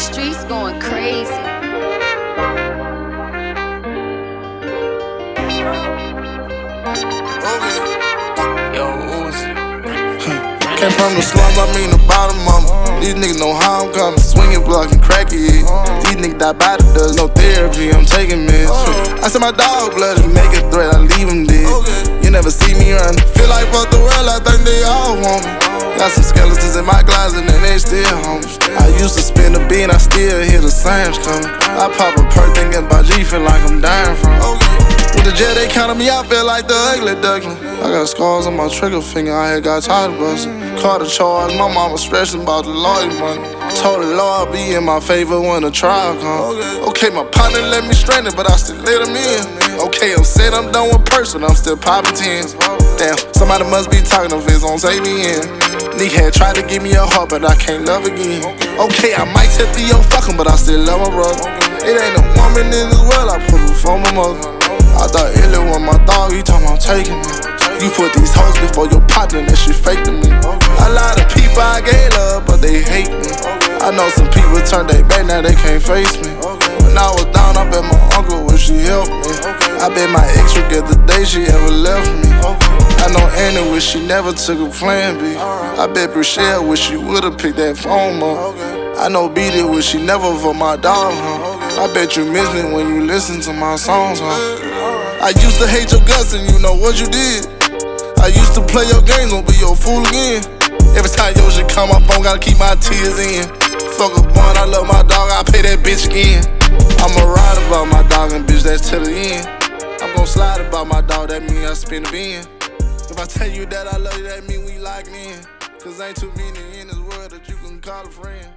streets going crazy. Came from the slums, I mean the bottom of them. These niggas know how I'm coming, swinging, blocking, cracking. These niggas die by the dozen, no therapy, I'm taking meds. I said my dog blood, you make a threat, I leave him dead. You never see me run, feel like fuck the world, I think they all want me. Got some skeletons in my closet and they still homies. I used to spin a bean, I still hear the sirens coming. I pop a perk thinking about G, feel like I'm dying from. With the jail, they counted me out, feel like the ugly duckling. I got scars on my trigger finger, I had got tired of busting. Caught a charge, my mama stressing about the lawyer money. Told the law I'll be in my favor when the trial come. Okay, my partner let me stranded, but I still let him in. Okay, I'm said I'm done with person, I'm still popping tens. Damn, somebody must be talking if it's on take me in. Nick had tried to give me a heart, but I can't love again. Okay, I might tell Theo fuck him, but I still love my brother. It ain't a woman in this world, I put before my mother. I thought Illy was my dog, he told me I'm taking me. You put these hoes before your partner, that shit fake to me. A lot of people I gave love, but they hate me. I know some people turned their back, now they can't face me. When I was down, I bet my uncle wish he helped me. I bet my ex regret the day she ever left me. I know Annie wish she never took a plan B. I bet Brichelle wish she would've picked that phone up. I know B.D. wish she never for my dog, huh? I bet you miss me when you listen to my songs, huh? I used to hate your guts and you know what you did. I used to play your games, won't be your fool again. Every time your shit come, my phone gotta keep my tears in. Fuck a bun, I love my dog, I pay that bitch again. I'ma ride about my dog and bitch, that's till the end. I'm gon' slide about my dog, that mean I spin the bin. If I tell you that I love you, that mean we lockin' in. Cause ain't too many in this world that you can call a friend.